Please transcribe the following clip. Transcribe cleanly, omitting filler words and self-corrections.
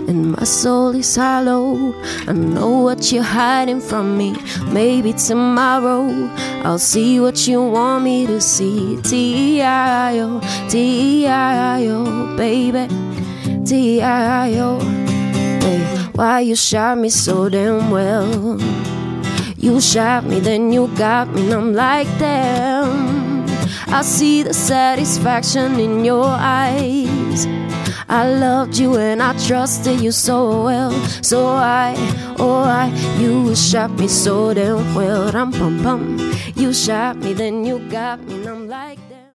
and my soul is hollow. I know what you're hiding from me. Maybe tomorrow I'll see what you want me to see. T-I-O, T-I-O, baby, T-I-O. Hey, why you shot me so damn well? You shot me, then you got me, and I'm like, damn. I see the satisfaction in your eyes. I loved you and I trusted you so well. So you shot me so damn well. Rum pum pum. You shot me, then you got me, and I'm like